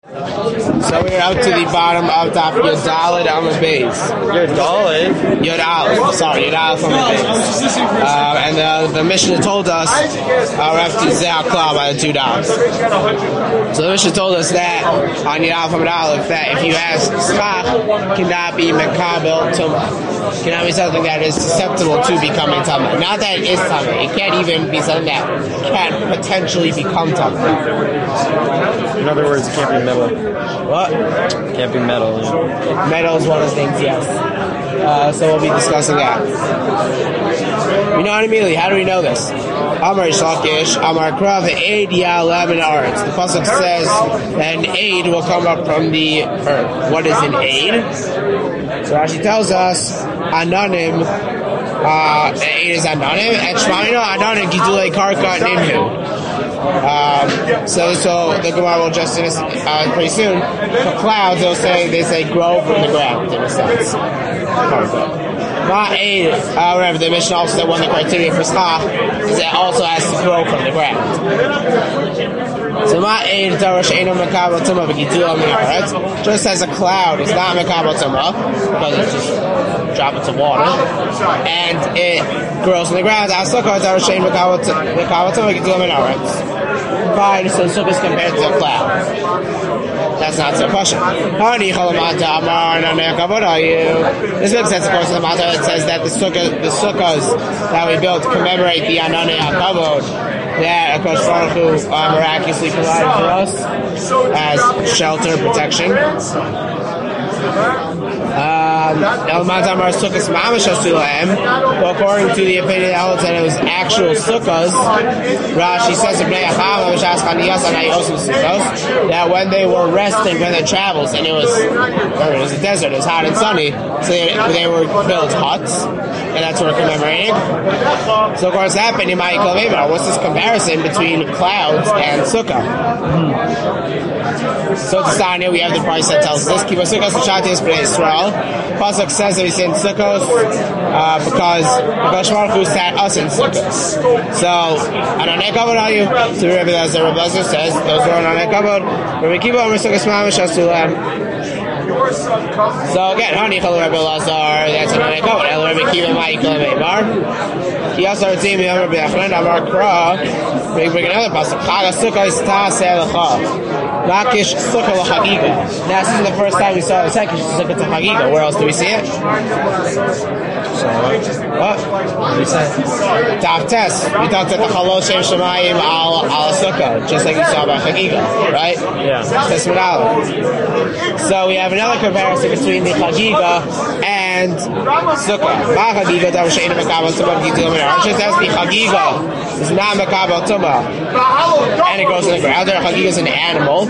So we're up to the bottom of Daf Yod Daled on the base. Yod Daled? Yod Aleph. Sorry, Yod Aleph on the base. And the Mishnah told us, we're up to Zeh HaKlal by the two dots. So the Mishnah told us that on Yod Aleph on Aleph, that if you ask schach, cannot be mekabel tumah. Cannot be something that is susceptible to becoming tumah. Not that it is tumah. It can't even be something that can potentially become tumah. In other words, it can't be metal. What? Can't be metal. Yeah. Metal is one of the things, yes. So we'll be discussing that. We know it immediately. How do we know this? Amar Shlakish, Amar Krav, Eid Ya'aleh min Haaretz. The pasuk says that an aid will come up from the earth. What is an aid? So Rashi tells us, Ananim, aid is Ananim, and Shmaino Ananim Gidulei Karka Nimhu. So the Gemara will just pretty soon. The clouds, they say grow from the ground in a sense. However, the Mishnah also said one of the criteria for schach is that it also has to grow from the ground. So just as a cloud is not mekabel tumah because it's just drop into water and it grows from the ground. Fine, so sukkah is compared to a cloud. That's not so question. This makes sense, of course, in the Mata. It says that the sukkahs that we built commemorate the Ananei HaKavod that Akash Baruch Hu miraculously provided for us as shelter, protection. But according to the opinion that holds that it was actual sukkahs, Rashi says that when they were resting from their travels and it was a desert, it was hot and sunny, so they were built huts, and that's what we're commemorating. So of course that opinion might go, what's this comparison between clouds and sukkah? So to start here, we have the price that tells us this. Kibbutz Sukkos L'Shatis B'nai Yisrael. Pasuk says that we say in Sukkos because Baruch Hu sat us in Sukkos. So, Ananei Kavod are you? So Rabbi Elazar says those who are Ananei Kavod. Rabbi Kiva Omer Sukkos Mamish Asulam. So again, Hani Chalu Rabbi Elazar, that's Ananei Kavod. El Rabbi Kiva Ma'ikol Meimar. He also redeemed me Rabbi Achlan Amar Kra. We bring another pasuk. Chag Sukkos Ta'aseh L'cha. Lakish Sukkah L'Chagiga. Now, this is the first time we saw the second Sukkah to Chagiga. Where else do we see it? What? What did we say? Daf Tes. We talked about the Chalol Shem Shemayim al Sukkah, just like we saw about Chagiga, right? Yeah. Tes Menala. So we have another comparison between the Chagiga and Sukkah. Ma Chagiga Dav She'ena Mekabel Tumah Gidul Min Haaretz. Just as the Chagiga is not Mekabel Tumah, and it goes in the ground. There, Chagiga is an animal.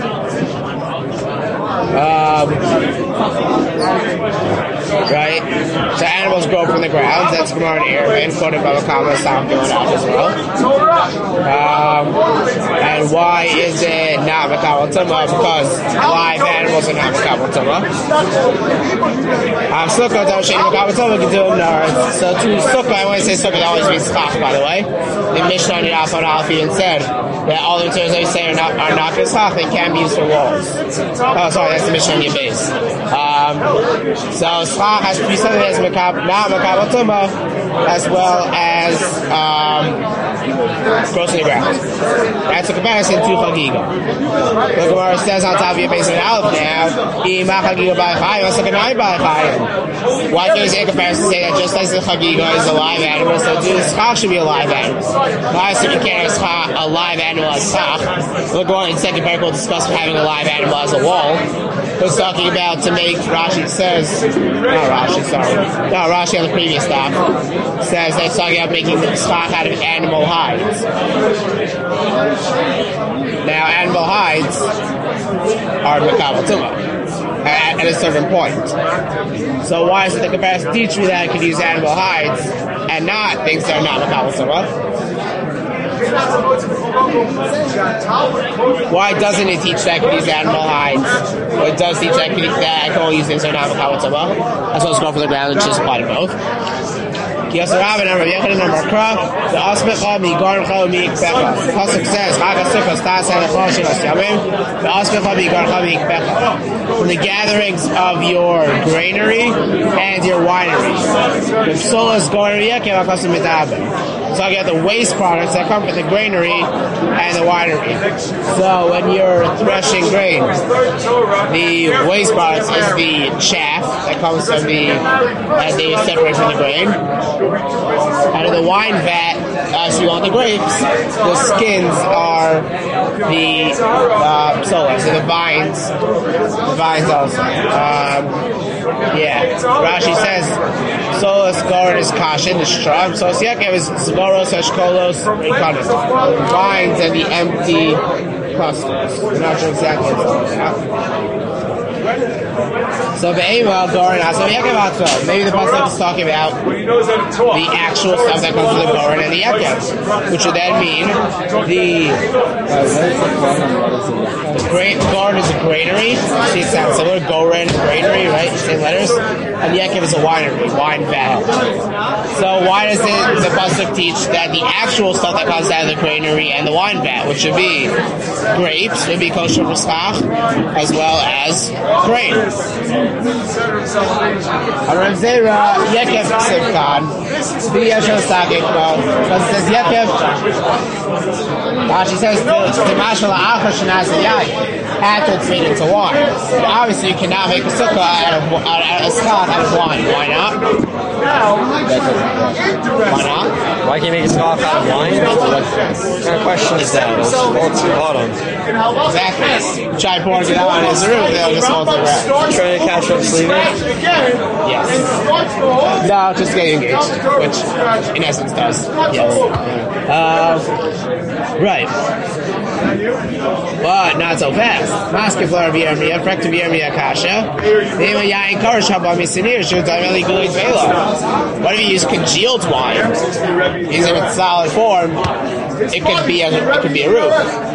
Right? So animals grow from the ground. That's Gemara in Eruvin, quoted by Makama Sam going out as well. And why is it not Mekabel Tumah? Because live animals are not Mekabel Tumah. Sukkah, don't say Mekabel Tumah, can do it. So to Sukkah, I want to say Sukkah, that always means Chach, by the way. The Mishnah on Yaf on Alf even said that all the materials that we say are not Chach, they can be used for walls. Oh, sorry, that's the Mishnah on your base. So Schach has to be something that's not Mekabel Tumah, as well as grows in the ground. That's a comparison to Chagiga. The Gemara says on top of your base of Aleph now, why can't you say a comparison to say that just as the Chagiga is a live animal, so the Schach should be a live animal? Why so you can't have a live animal as Schach? The Gemara in second parak will discuss having a live animal as a wall. It's talking about to make, Rashi says, Rashi on the previous stop says that it's talking about making the stock out of animal hides. Now, animal hides are Mekabel Tumah at a certain point. So why is it the comparison teach me that I could use animal hides and not things that are not Mekabel Tumah? Why doesn't it teach that I can use animal hides? Well, it does teach that I can only use things that are not Mekabel Tumah. That's what's going for the ground, and just apply to both. Yosarab and Rabbi Yechon and Rabbi Kra, the Asmecha, Mi Garncha, Mi Ikbecha. The Pasuk says, Chag HaSukkos, Tas HaLechol Shilas Yamim, the Asmecha, Mi Garncha, Mi Ikbecha. From the gatherings of your granary and your winery. The Psolas Goren Yekev HaKosim Mitaber. So I get the waste products that come from the granary and the winery. So when you're threshing grain, the waste products is the chaff that comes from that they separate from the grain. Out of the wine vat, so you want the grapes, the skins are the psola, so the vines also. Rashi says, Solas Goren is kashin, the straw. So Yakev is Zgoros, Eshkolos, Rikanis. Vines and the empty clusters. I'm not sure exactly what's so Be'ema, Goren, so Yakev, maybe the Pasuk is talking about the actual stuff that comes from the Goren and the Yakev, which would then mean the Goren is a granary. See, it sounds similar. Goren, granary, right? Same letters. And the Yakev is a winery, wine vat. So why does the Pasuk teach that the actual stuff that comes out of the granary and the wine vat, which should be grapes, would be kosher for schach, as well as grain? Rav Zera, Yekev Sivkan, B'yashel Sagik, because it says Yekev, she says, Timashal Acha Shanaz Yayin, after it's made into wine. But obviously, you cannot make a sukkah out of wine. Why not? Why not? Why can't you make a scarf out of wine? What kind of question is that? It's all too bottom. Exactly. Try pouring it out on his roof, they'll just hold the ground. Trying to catch up sleeping? Yes. No, just getting engaged, which in essence does. Yes. Right. But not so fast. Maskeflar Viermia, Frekta Viermia Kasha. Nema Yain Karish Habamisinir, Shutameli Gulit Vela. What if you use congealed wine? Use it in solid form, it could be a roof.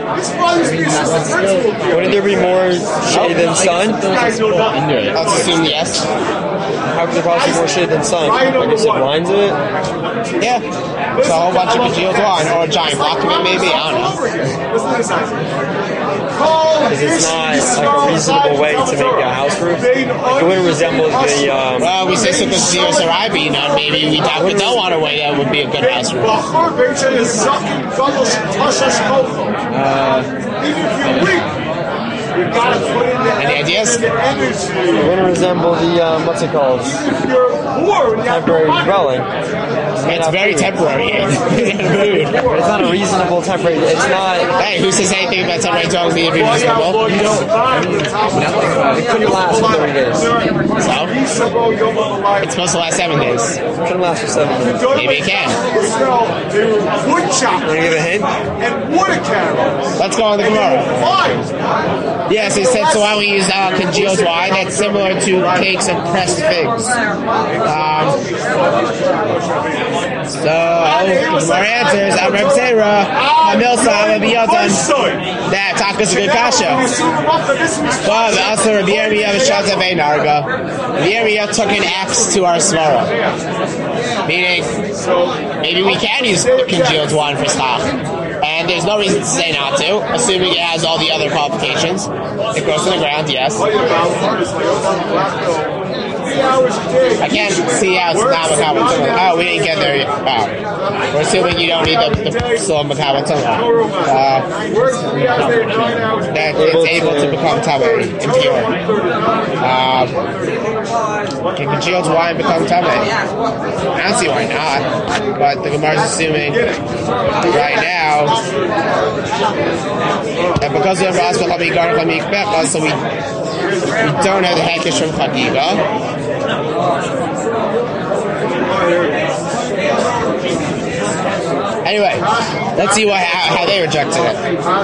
Wouldn't there be more shade than sun? Let's assume yes. How could there possibly be more shade than sun? Like you said, blinds it? Yeah. It's a whole bunch of congealed wine, or a giant block of it maybe, I don't know. Because it's not like a reasonable way to make a house roof. Like it wouldn't resemble the well, we say Sukkot Zeros or Ibi, now maybe we don't want a way that would be a good house roof. Any ideas? It wouldn't resemble the, what's it called? Temporary dwelling. It's very temporary. But it's not a reasonable temporary. It's not. Hey, who says anything about temporary dwelling being reasonable? You don't. It couldn't last for 30 days. So? It's supposed to last 7 days. It couldn't last for 7 days. Maybe it can. Want to give a hint? Let's go on the Gemara. Yes, it said, so why don't we use congealed wine? That's similar to cakes of pressed figs. So, the Gemara answers, I'm Reb Zera, Hamilsa, I'm a Biyotan. That Takas is a good kasha. But also, Rabbi Yirmiyah V'Shata Veinarga. Rabbi Yirmiyah took an axe to our svara. Meaning, maybe we can use congealed wine for stock. And there's no reason to say not to, assuming it has all the other qualifications. It grows to the ground, yes. I can't see how it's not Makabal Tumah. Oh, we didn't get there yet. Oh. We're assuming you don't need the still Makabal Tumah. That it's able to become Tameh, impure. Can congealed wine become Tameh? I don't see why not. But the Gemara is assuming right now that because we have Raspa Chabi Gar Chabi Kbecha, so we don't have the Hekesh from Chagiga. Anyway, let's see how they rejected it.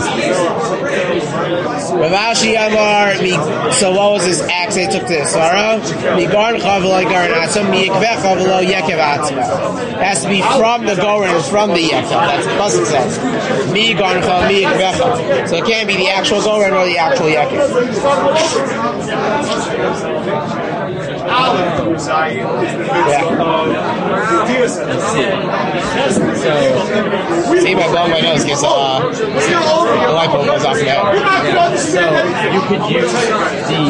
Rav Ashi Amar, so what was this axe they took to the Sarah? Migarn Chavalo Garn Atzma, Mikveh Chavalo Yekev Atzma. It has to be from the Goren and from the Yekev. That's what the Pasuk says. Migarn Chav, Mikveh. So it can't be the actual Goren or the actual Yekev. See, my blowing my nose gives the light bulb goes off the head. So you could use the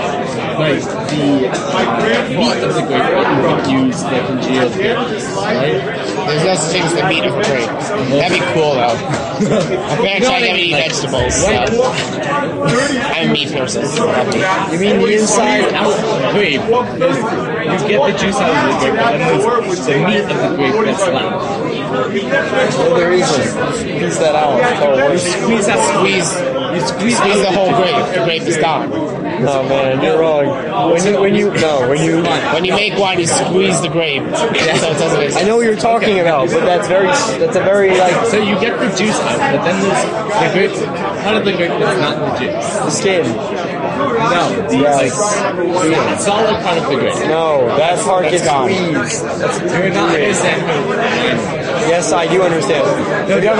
meat of the grape, you could use the congealed grapes, right? There's no such thing as the meat of a grape. That'd be cool, though. Apparently, I never eat vegetables, so I'm a meat person. You mean the inside out grape, you get the juice out of the grape, but then there's the meat of the grape that's left. Well, there isn't. Squeeze that out. Squeeze the whole grape. The grape is gone. No, man, you're wrong. When you make wine, you squeeze the grape. So it doesn't. I know what you're talking about, but that's a very like. So you get the juice out, but then there's the grape. Part of the grape that's not the juice. The skin. No, the solid part of the grape. No, that part gets gone. squeezed. You're not understanding. Yes, I do understand. No, you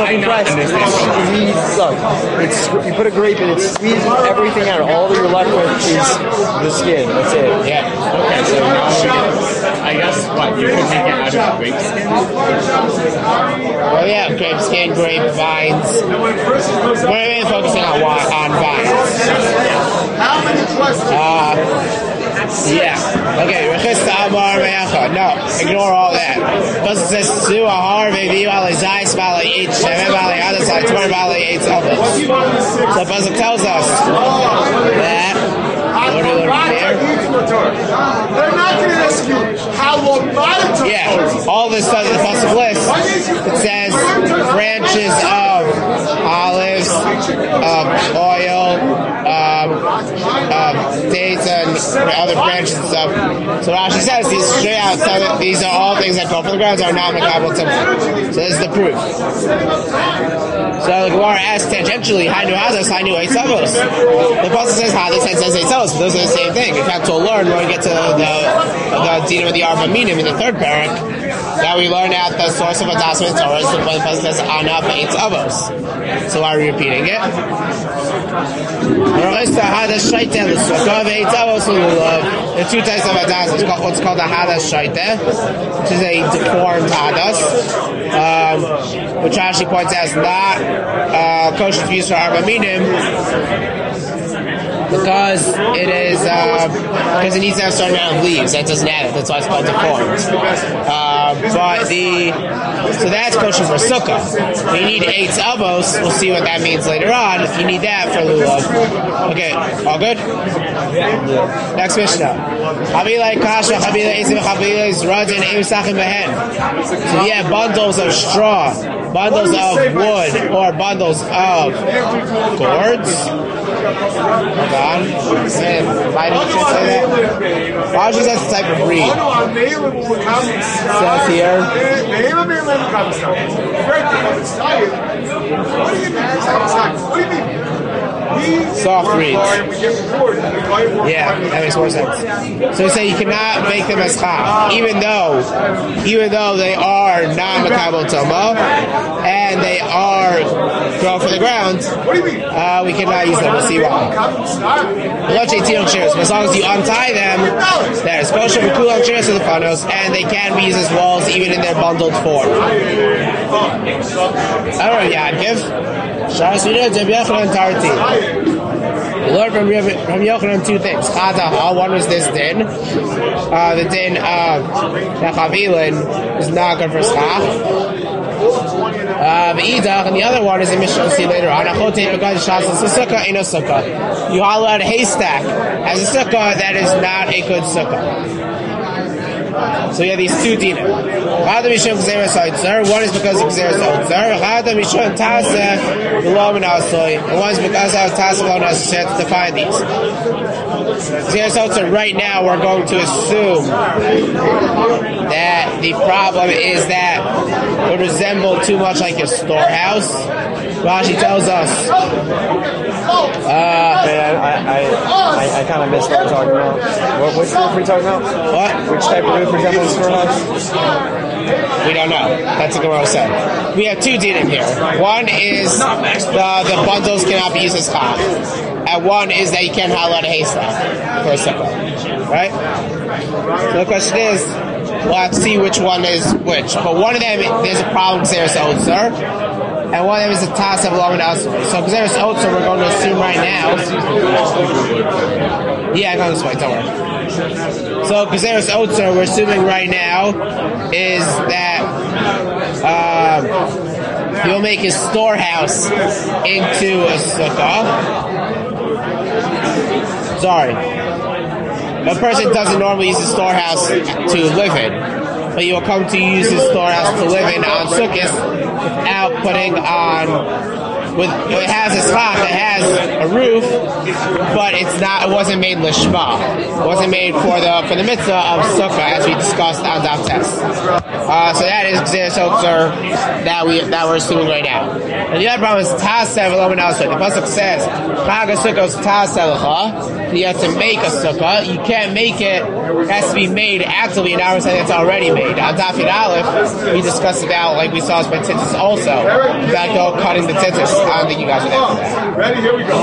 put a grape in it, squeeze everything out. All that you're left with is the skin. That's it. Yeah. Okay, so now I guess what you could make it out of grape skin. Well, yeah, grape skin, grape vines. We're really focusing on vines. How many questions? Yeah. Okay. No, ignore all that. Because it says Su Ahar Vevi Valley Zais Valley 8 Shemen Valley other side 20 Valley 8 others. So the Pasuk tells us that what do we learn here? They're not going to ask you how long my Yeah. All this stuff in the Pasuk list, it says branches of olives, oil, dates and other branches and stuff. So Rashi says these straight out, these are all things that fall from the ground are not makabel tumah. So this is the proof. So the Gemara asks tangentially, Hainu Hadas, Hainu Eitzavos. The Pasuk says Hadas and says Eitzavos, but those are the same thing. In fact, we'll learn when we get to the Dinah with the Arba Minim in the third parak, that we learn out the source of Adas and Torah is when the Pasuk says Ana Eitzavos. So why are we repeating it? The two types of hadas. What's called a hadas shaita, which is a deformed hadas, which Rashi points out is not kosher to use for arba minim, because it is because it needs to have a certain amount of leaves. That doesn't have it. That's why it's called deformed. So that's kosher for sukkah. If you need 8 avos, we'll see what that means later on. If you need that for lulav. Okay, all good? Next Mishnah. Havila kasha, havila esim, havila is radin, emisachim behen. So you have bundles of straw, bundles of wood, or bundles of gourds. Hold on. Why did you say that? Rashi says the type of breed. Says here. What do you mean? Soft breeds. Yeah, that makes more sense. So you say you cannot make them as chaf, even though they are non-makabel toma, and they are grow from the ground. We cannot use them. We'll see why. As long as you untie them, that is kosher for kulam chairs to the panos, and they can be used as walls even in their bundled form. Alright, Yadkiv. Shas Yideh Reb Yochanan Tarti. We learned from Yochanan 2 things. One was this din. The din of Chavilin is not good for schach. And the other one is a Mishnah we'll see later on. You hollow out a haystack as a sukkah that is not a good sukkah. So you have these two dinim. One is because of Gzeres Otzar. And one is because of Tasa Lo Nasoy. So you have to define these. Gzeres Otzar, right now we're going to assume that the problem is that it would resemble too much like a storehouse. Rashi tells us. I kind of missed what we're talking about. Which roof are we talking about? What? Which type of roof, for example, is storehouse? We don't know. That's what Gemara said. We have two dinim here. One is the bundles cannot be used as chaf, and one is that you can't halal a haystack for a sukkah. Right? So the question is, we'll have to see which one is which. But one of them, there's a problem with Xeris Otzer, and one of them is a Tasav Loman Asur. So Xeris Otzer, we're going to assume right now. Yeah, I know this way, don't worry. So Xeris Otzer, we're assuming right now, is that he'll make his storehouse into a sukkah. Sorry. A person doesn't normally use the storehouse to live in, but you will come to use his storehouse to live in on Sukkot without putting on. It has a spot that has a roof, but it wasn't made lishma. It wasn't made for the mitzvah of sukkah, as we discussed on Daf Tes. So that is Xeris Otzer that we're assuming right now. And the other problem is Tasev Loman Asur. The pasuk says Chag HaSukkos Taselecha. You have to make a sukkah. You can't make it. It has to be made actively, and now we're saying it's already made. On Daf Yud Aleph, we discussed about, like we saw by tzitzis also, about cutting the tzitzis. I don't think you guys are there for that. Ready? Here we go.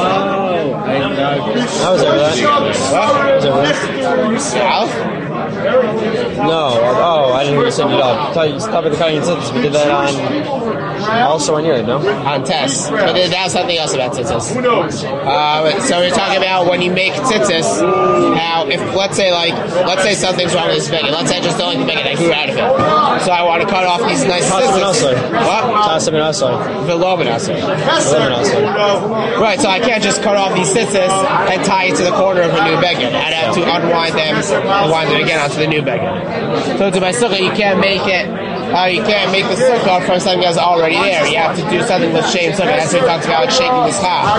I was over that. What? I was over that. South? No. Oh, I didn't hear you set it up. Stop at the cutting and tzitzis. We did that also on your, no? On Tes. But that was something else about tzitzis. Who knows? So we're talking about when you make tzitzis, how if let's say something's wrong with this vegan. Let's say I just don't like the vegan, I grew out of it. So I want to cut off these nice tzitzis. What? Tassim and Asai. Velomen Asai. Right, so I can't just cut off these tzitzis and tie it to the corner of a new vegan. I'd have to unwind them and wind them again onto the new vegan. So to my sukkah, you can't make it. You can't make the sukkah from something that's already there. You have to do something with shame sukkah. That's what we talked about, shaking this half.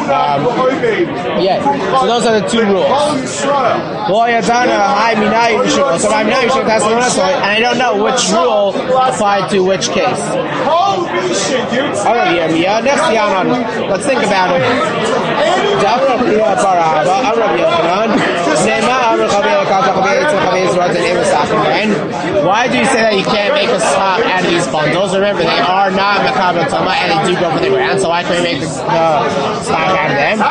So those are the two rules. So and I don't know which rule applied to which case. Let's think about it. Why do you say that you can't make a slop out of these bundles? Remember, they are not makabel tama and they do go for the ground, so why can't we make the slop out of them?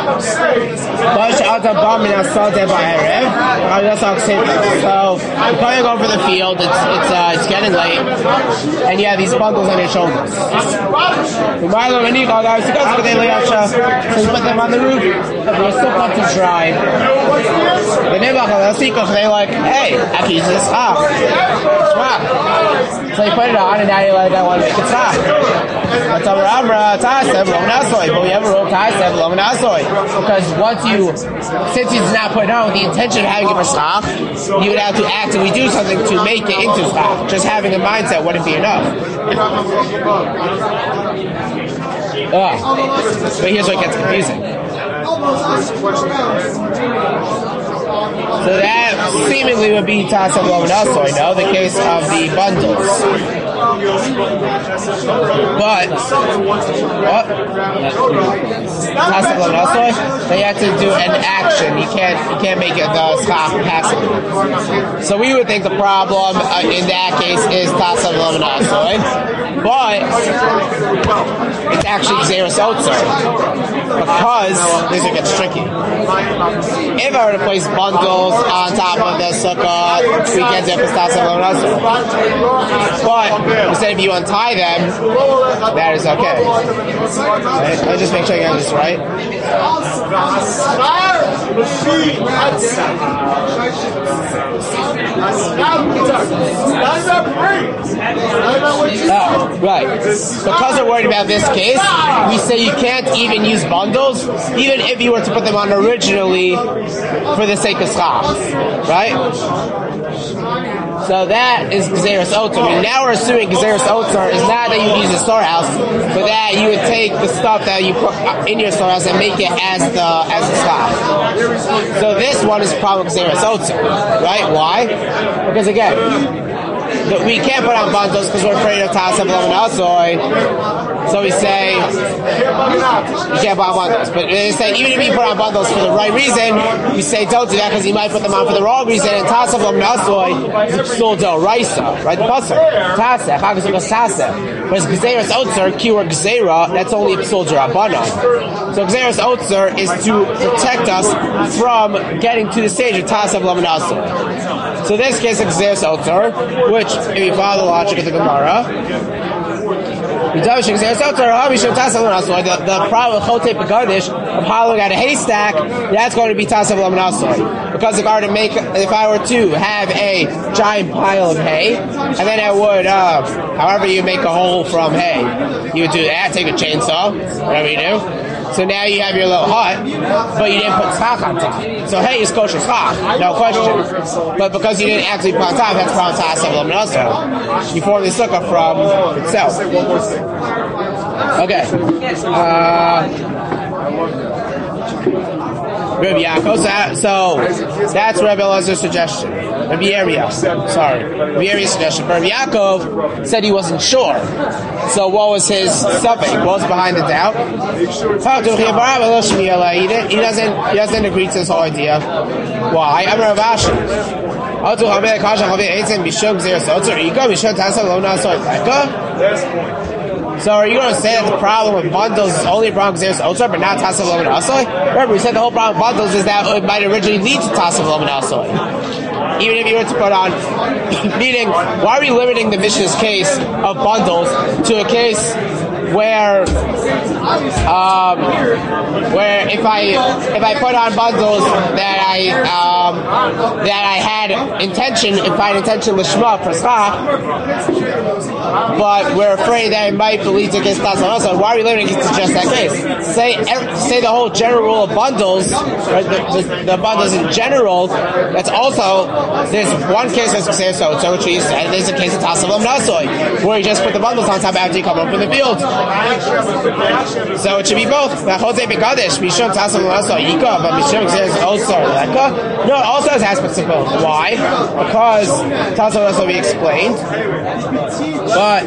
So, you're coming over the field, it's getting late, and you have these bundles on your shoulders. So you put them on the roof, they're still put to dry. They're like, hey, I can use this slop. So you put it on, and now you're like, I want to make it slop. But we have a rule, because since you did not put it on with the intention of having it for slop, you would have to actively do something to make it into slop. Just having a mindset wouldn't be enough. But here's what gets confusing. So that seemingly would be Tasav Loman Asur, no? The case of the bundles. But what? Tasav Loman Asur? They have to do an action. You can't make it the schach passively. So we would think the problem in that case is Tasav Loman Asur, but it's actually Xeris Otzer. Because this gets tricky. If I were to place bundles on top of the sukkah, we can't do it. But instead of you untie them, that is okay. Right? Let me just make sure I get this right. Right. Because we're worried about this case, we say you can't even use bundles, even if you were to put them on originally for the sake of schach. Right? So that is Xeris Otzer. I mean, now we're assuming Xeris Otzer is not that you would use the storehouse, but that you would take the stuff that you put in your storehouse and make it as the schach. So this one is probably Xeris Otzer. Right? Why? Because again, we can't put on bundles because we're afraid of Tasav Loman Asur. So we say you can't buy bundles. But they say even if you put on bundles for the right reason, we say don't do that because you might put them on for the wrong reason. And Tasav Lam Nasoy is Psul D'Oraisa, right? The pasuk Taseh, Chagos Ugas Taseh. Whereas Gzeras Otzer, Kiwar Gzera, that's only Psul D'Rabanan. So Gzeras Otzer is to protect us from getting to the stage of Tasav Lam Nasoy. So in this case, Gzeras Otzer, which if you follow the logic of the Gemara. The problem with Chotei Pegadish of hollowing out a haystack, that's going to be Tasav Lam Nasoy. Because if I were to have a giant pile of hay, and then I would, however you make a hole from hay, you would do that, take a chainsaw, whatever you do. So now you have your little hut, but you didn't put schach on top. So hay is kosher schach, no question. But because you didn't actually put on top, that's from Tasav Lam Nasoy. You form the sukkah from itself. Okay. Rabbi Yaakov. So that's Rabbi Elazar's suggestion. Rabbi Yeriah. Sorry. Rabbi Yeriah's suggestion. Rabbi Yaakov said he wasn't sure. So what was his suffix? What was behind the doubt? He doesn't agree to this whole idea. Why? I'm Rav Ashi. So are you going to say that the problem with bundles is only a problem because there's Otzar, but not Tasav Lam Nasoy? Remember, we said the whole problem with bundles is that it might originally lead to Tasav Lam Nasoy. Even if you were to put on, meaning, why are we limiting the Mishnah's case of bundles to a case where if I put on bundles that I had implied intention l'shma for schach, but we're afraid that it might lead to against Tasav Lam Nasoy. Why are we limiting it to just that case? Say the whole general rule of bundles, right, the bundles in general. That's also there's one case that's so which we said there's a case of Tasav Lam Nasoy where you just put the bundles on top after you come up from the field. So it should be both. No, it also has aspects of both. Why? Because Tasav Lam Nasoy we explained, but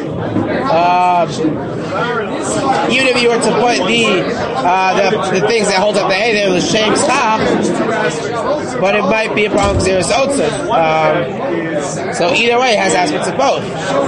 even if you were to put the things that hold up the hay, they will shame stop, but it might be a problem because there's Otzer. So either way, it has aspects of both.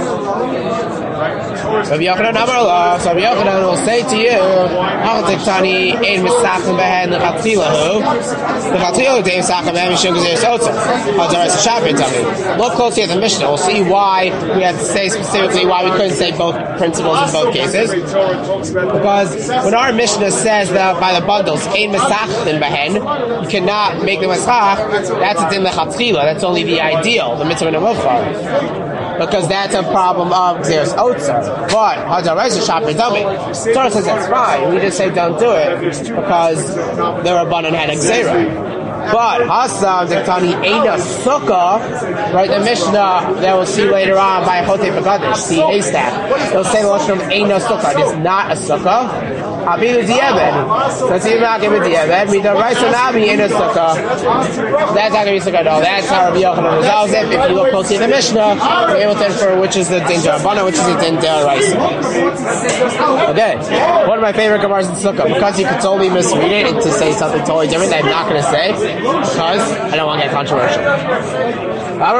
Rabbi Yochanan Amarla, so Rabbi Yochanan will say to you, Achatiktani ein misachim behen l'chatzilahu. L'chatzilahu deim misachim behen mishum gzeres otzer. Hadaras Shabbat tami. Look closely at the Mishnah. We'll see why we have to say specifically why we couldn't say both principles in both cases. Because when our Mishnah says that by the bundles ein misachim behen, you cannot make them misach. That's a din l'chatzilah. That's only the ideal, the mitzvah nemuchar. Because that's a problem of there's Otzer. But Hadarez is Shabbat Dami. Torah says that's fine. We just say don't do it because the Rabbanan had a Gzera. But Hasam Diktani Eina Sukkah, right? The Mishnah that we'll see later on by Chotei Pegadish, the haystack. They'll say the Lashon Eina Sukkah. It is not a Sukkah. Abidu Dieved. So it's even not going to be Dieved. We don't write Sonabi Eina Sukkah. That's not going to be Sukkah. No, that's how Rabbi Yochanan resolves it. If you look closely at the Mishnah, you're able to infer which is the Din D'Rabbanan, which is the Din D'Oraisa. Okay. One of my favorite Gemaras in Sukkah, because you could totally misread it and to say something totally different that I'm not going to say. Because I don't want to get controversial. So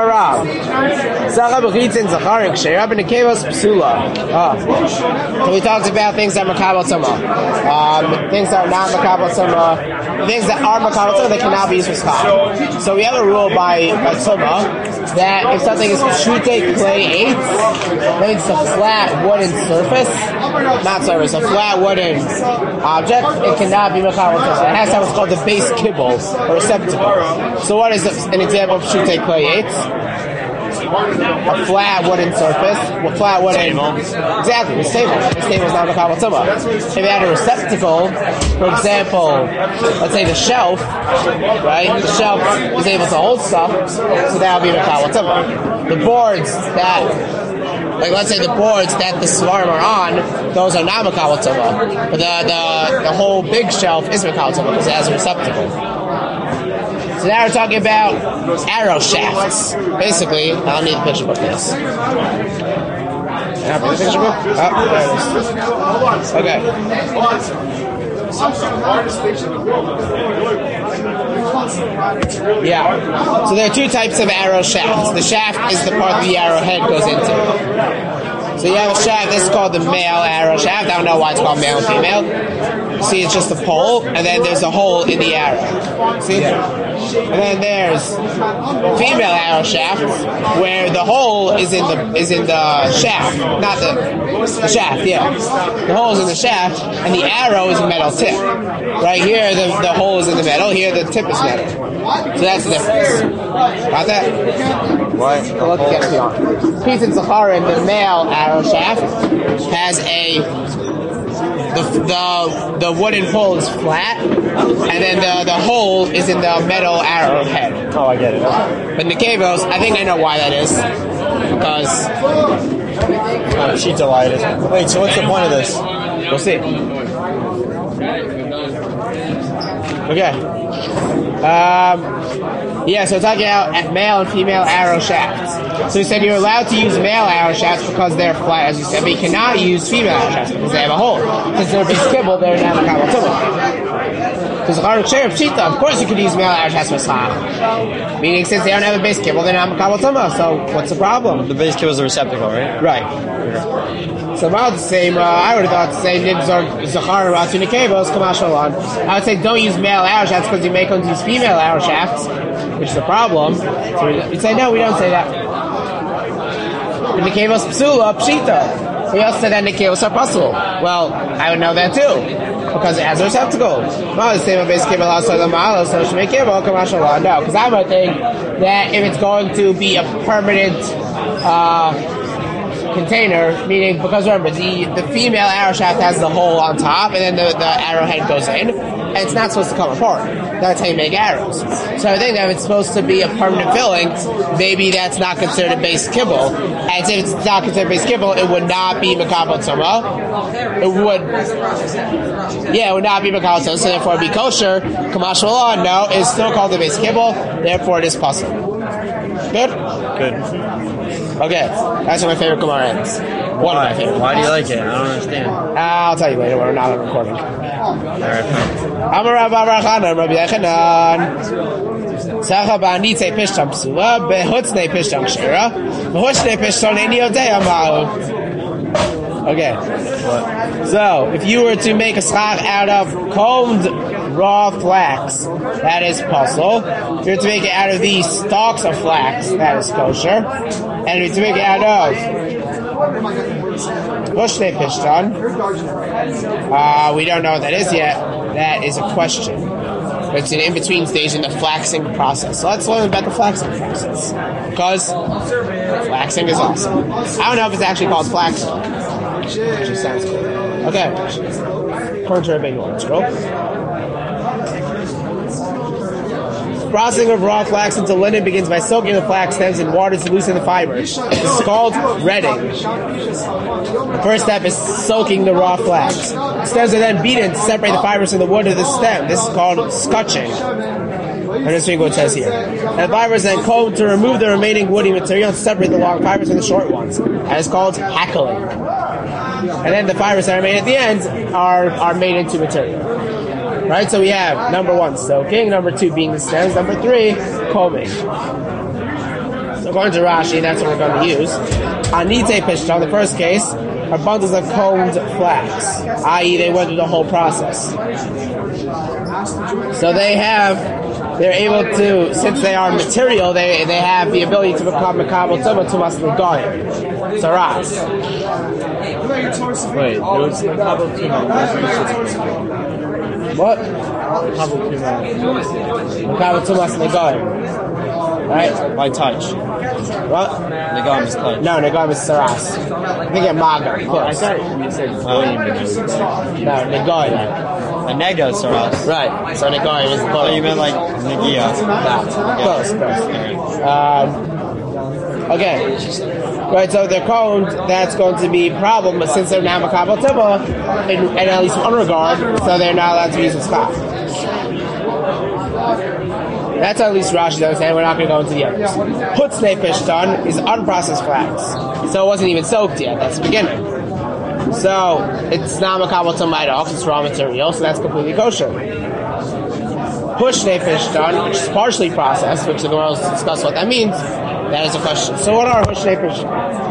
we talked about things that are Makabel Tumah. Things that are not Makabel Tumah. Things that are Makabel Tumah that cannot be used for schach. So we have a rule by Tumah that if something is Shute Clay 8, that means it's a flat wooden surface, a flat wooden object, it cannot be Makabel Tumah. It has to have what's called the base kibble, or receptacle. So what is an example of Shute Clay 8? A flat wooden surface, exactly, this table is not Makabel Tumah. If you had a receptacle, for example, let's say the shelf, right? The shelf is able to hold stuff, so that would be Makabel Tumah. The boards that, let's say the boards that the svarim are on, those are not Makabel Tumah. But the whole big shelf is Makabel Tumah because it has a receptacle. So now we're talking about arrow shafts. Basically, I don't need a picture book for this. Happy the picture book? Oh, there it is. Okay. Yeah. So there are two types of arrow shafts. The shaft is the part the arrowhead goes into. So you have a shaft, this is called the male arrow shaft. I don't know why it's called male and female. See, it's just a pole, and then there's a hole in the arrow. See? Yeah. And then there's female arrow shaft, where the hole is in the shaft, not the shaft. Yeah, the hole is in the shaft, and the arrow is a metal tip. Right here, the hole is in the metal. Here, the tip is metal. So that's the difference. Got that? What? Let's get it on. Piece in Zacharin, the male arrow shaft has the wooden pole is flat, and then the hole is in the metal arrowhead. Oh, I get it. But Nekevos, I think I know why that is. Because Shita why it is. Wait, so what's the point of this? we'll see. Okay. Yeah, so we're talking about male and female arrow shafts. So you said you're allowed to use male arrow shafts because they're flat, as you said, but you cannot use female arrow shafts because they have a hole. Since they're base kibble, they're not a kabel tumah. Because of course you could use male arrow shafts for schach. Meaning, since they don't have a base kibble, they're not a kabel tumah. So what's the problem? The base kibble is a receptacle, right? Right. So about the same, I would have thought the same did Zachar Ratu Nekevos, Kamash Alon. I would say don't use male arrow shafts because you make them use female arrow shafts, which is the problem. So you'd say, no, we don't say that. The Nekevos Psula, Pshita. We also said that Nekevos are possible. Well, I would know that too, because it has a receptacle. No, the same of base kibble outside the ma'ala, so she make kibble, Kamash Alon. No, because I would think that if it's going to be a permanent, container, meaning, because remember, the female arrow shaft has the hole on top, and then the arrowhead goes in, and it's not supposed to come apart. That's how you make arrows. So I think that if it's supposed to be a permanent filling, maybe that's not considered a base kibble. And if it's not considered base kibble, it would not be makabel tumah. It would not be makabel tumah, so therefore it'd be kosher. Kamash Malan, no, it's still called the base kibble, therefore it is possible. Good? Good. Okay, that's one of my favorite Gemara ends. One of my favorite. Why do you like it? I don't understand. I'll tell you later when we're not on recording. Alright, fine. Amar Rav Avrachan, Rabbi Yechanan. Tzacha ba'anitze pishtam psula, behutznei pishtam kshera, behutshnei pishtam eini yodei amahu. Okay. So, if you were to make a schach out of combed raw flax, that is puzzle. If you were to make it out of the stalks of flax, that is kosher. And if you were to make it out of Hushnei Pishtan, we don't know what that is yet. That is a question. It's an in-between stage in the flaxing process. So let's learn about the flaxing process. Because flaxing is awesome. I don't know if it's actually called flaxing. It just sounds cool. Okay. According to Rabbi Nordenskroll. Processing of raw flax into linen begins by soaking the flax stems in water to loosen the fibers. This is called redding. The first step is soaking the raw flax. The stems are then beaten to separate the fibers from the wood of the stem. This is called scutching. I'm just reading what it says here. And the fibers then combed to remove the remaining woody material and separate the long fibers from the short ones. And it's called hackling. And then the fibers that are made at the end are made into material. Right, so we have number 1, soaking, number 2 being the stems, number 3, combing. So according to Rashi, that's what we're going to use. Anite pishtan, the first case, are bundles of combed flax, i.e. they went through the whole process. So they're able to, since they are material, they have the ability to become makabel tumah tumas l'goyim. Saras. Wait, there was makabel tumah. What? Makabel tumas l'goyim. Right? By touch. What? Negam is touch. No, Negam is Saras. I think it's Maga. I thought you said goyim. No, Negoyim. A nega is Saras. Right. So Negoyim is the Oh, you meant like Negia. Close. Okay. Right, so they're combed, that's going to be a problem, but since they're now makabel tumah, in at least one regard, so they're not allowed to use the schach. That's at least Rashi's understanding. We're not going to go into the others. Hutzne Pishtan is unprocessed flax. So it wasn't even soaked yet. That's the beginning. So it's not makabel tomato, it's raw material, so that's completely kosher. Hushne Pishtan, which is partially processed, which the Gemara will discuss what that means. That is a question. So what are Hushne Pishtan?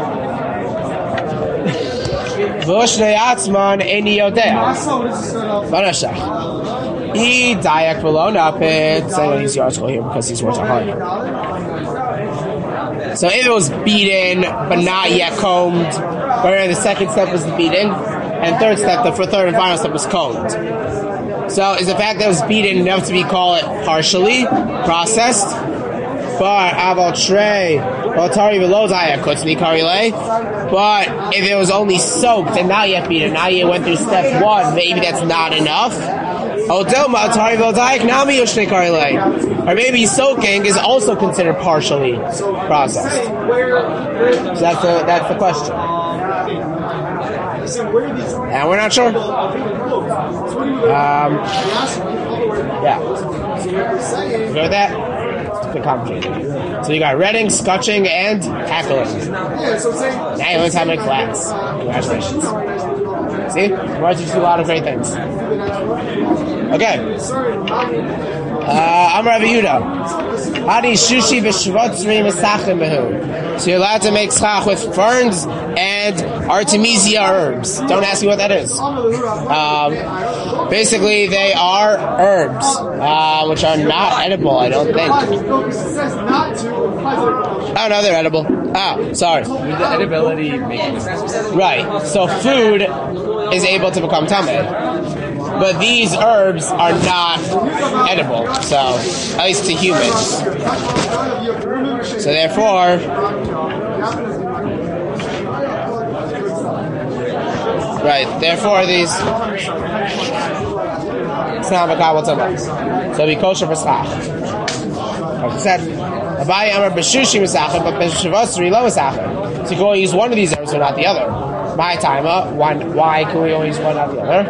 V'Hushne Atzman Eini Yodea. Vanashach. He dayak below napit. So I'm going to use the article here because these words are hard. So if it was beaten but not yet combed, where the second step was the beating, and third step, the third and final step was combed. So is the fact that it was beaten enough to be called partially processed? But aval trey, tari below dayak kutzni karile. But if it was only soaked and not yet beaten, not yet went through step one, maybe that's not enough. Or maybe soaking is also considered partially processed. So that's the question. And we're not sure. Yeah. You go with that? It's a bit complicated. So you got redding, scotching, and hackling. Now you learn how to make flats. Congratulations. See? We're teaching you a lot of great things. Okay. I'm Rabbi Yehuda. Adi shushi b'shvotzri mesachim behu. So you're allowed to make schach with ferns and Artemisia herbs. Don't ask me what that is. Basically, they are herbs, which are not edible, I don't think. Oh, no, they're edible. Sorry. Would the edibility make sense? Right. So food is able to become tameh. But these herbs are not edible, so at least to humans. So therefore, these it's not makabel tameh. So be kosher for schach. Like I said, Abaye Amar b'shushi misachem, but b'shavosri lo misachem. So you can only use one of these herbs, but not the other. My timer. Why can we only use one, not the other?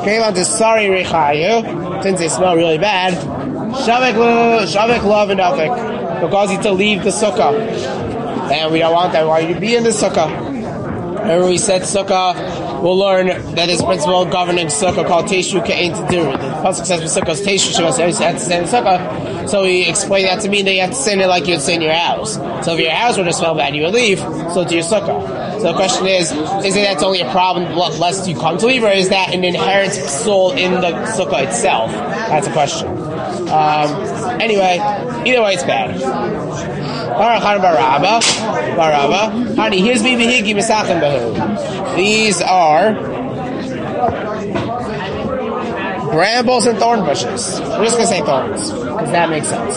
Since they smell really bad, shavek love and afik, because you to leave the sukkah, and we don't want that. Why you be in the sukkah? Remember we said sukkah. We'll learn that there's a principle governing sukkah called teishu ke'ein tedur. The pasuk says for sukkah's teishu shivas. You have to stay in the sukkah. So we explain that to mean that you have to stay in it like you would stay in your house. So if your house were to smell bad, you would leave. So to your sukkah. So the question is it that's only a problem lest you come to leave, or is that an inherent soul in the sukkah itself? That's a question. Anyway, either way, it's bad. These are brambles and thorn bushes. We're just going to say thorns, because that makes sense.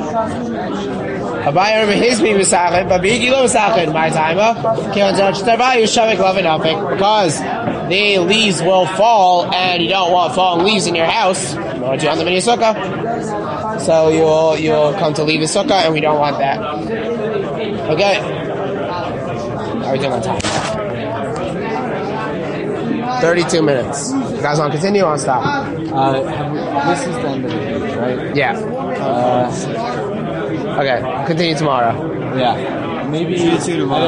Because the leaves will fall, and you don't want falling leaves in your house. You want to have them in your sukkah. So you'll come to leave the sukkah, and we don't want that. Okay. How are we doing on time? 32 minutes. You guys want to continue or want to stop? This is the end of the video, right? Yeah. Okay. Continue tomorrow. Yeah. Maybe tomorrow.